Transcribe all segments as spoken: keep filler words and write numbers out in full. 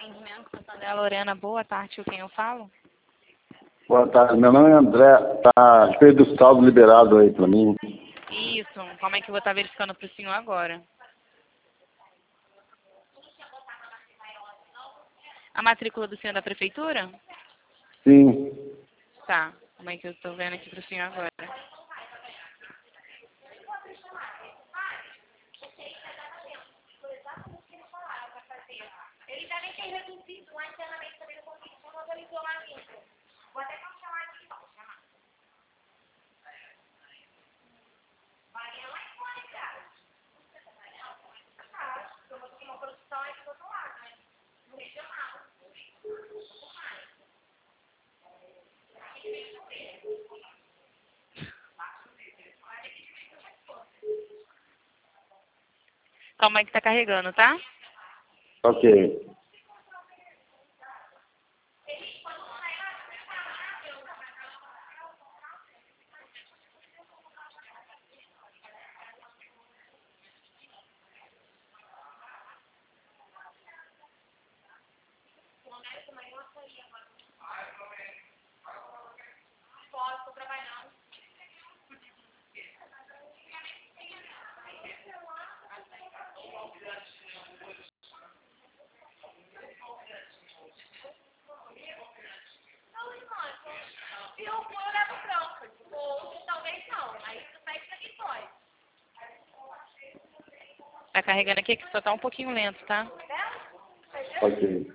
atendimento, Santander Lorena, boa tarde, com quem eu falo? Boa tarde, meu nome é André, tá a respeito do saldo liberado aí para mim. Isso, como é que eu vou estar verificando para o senhor agora? A matrícula do senhor é da prefeitura? Sim, Tá, como é que eu estou vendo aqui para o senhor agora? Ele já nem tem reduzido lá internamente também no convite, não autorizou lá ainda. Vou até cancelar aqui, vou chamar. Maria lá em fora, cara. Ah, eu vou ter uma produção aí do outro lado, né? No regional. Calma aí que tá carregando, tá? ok. Posso, tô trabalhando. Não, irmã, se eu for, eu levo bronca. Ou talvez não. Aí tu pede pra quem pode. Tá carregando aqui que só tá um pouquinho lento, tá? Ok.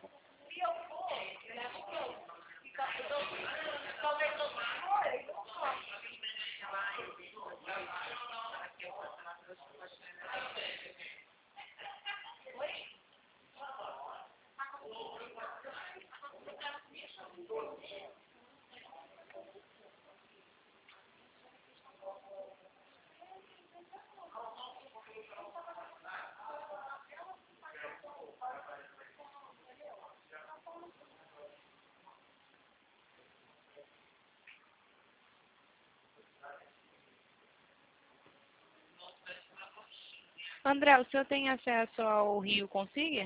André, o senhor tem acesso ao Rio Consiga?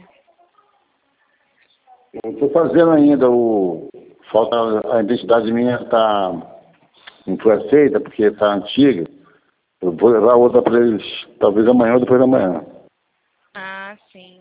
Eu estou fazendo ainda o... Falta a identidade minha tá... não foi aceita porque está antiga. Eu vou levar outra para eles, talvez amanhã ou depois da manhã. Ah, sim.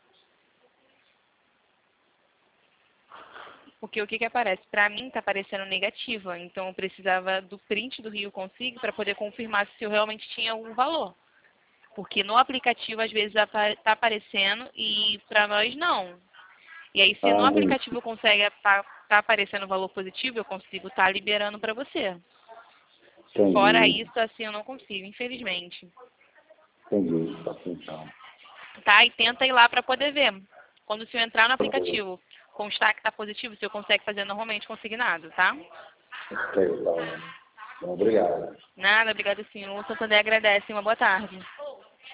Porque o que que aparece? Para mim tá aparecendo negativa, então eu precisava do print do Rio Consigo para poder confirmar se eu realmente tinha algum valor. Porque no aplicativo às vezes está aparecendo e para nós não. E aí se no Ah, aplicativo consegue estar tá, tá aparecendo o valor positivo, eu consigo estar tá liberando para você. entendi. Fora isso, assim eu não consigo, infelizmente. Entendi, tá bom, então. Tá? E tenta ir lá para poder ver. Quando o senhor entrar no aplicativo, constar que está positivo, o senhor consegue fazer normalmente consignado, tá? Ok, tá bom. Bom, obrigado. Nada, obrigado senhor. O Santander agradece. Uma boa tarde.